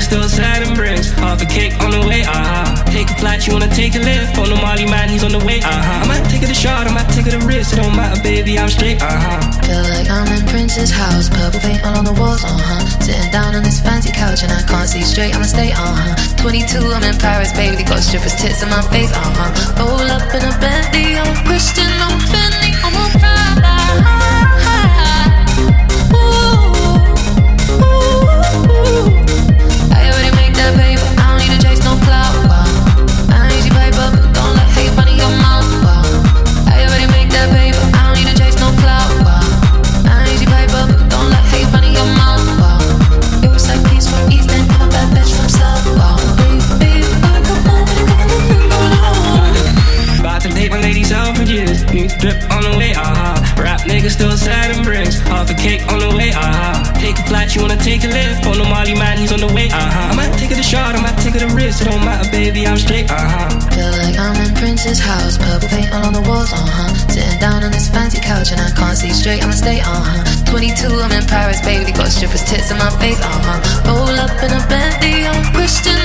still sad and bricks. Half a cake on the way, Take a flight, you wanna take a lift. On the Molly man, he's on the way, I might take it a shot, I might take it a risk. It don't matter, baby, I'm straight, Feel like I'm in Prince's house, purple paint all on the walls, Sitting down on this fancy couch and I can't see straight, I'ma stay, 22, I'm in Paris, baby, got strippers' tits in my face, Roll up in a Bentley, I'm Christian, I'm Fendi, I'm a Prada. I already make that paper, I don't need to chase no clout, I ain't easy paper, don't let hate run in your mouth, I already make that paper, I don't need to chase no clout, I ain't easy paper, don't let hate run in your mouth, It was like peace from East End, I'm a bad bitch from South, baby, about to date my lady Selfridges. New drip on the way, Rap nigga still sad and bricks. Half a cake on the way, Take a flight, you wanna take a lift. On the Molly man, he's on the way, I might take it a shot, I might take it a risk. It don't matter, baby, I'm straight, Feel like I'm in Prince's house, purple paint all on the walls, Sitting down on this fancy couch and I can't see straight, I'ma stay, 22, I'm in Paris, baby, got strippers' tits in my face, Roll up in a Bentley, I'm Christian.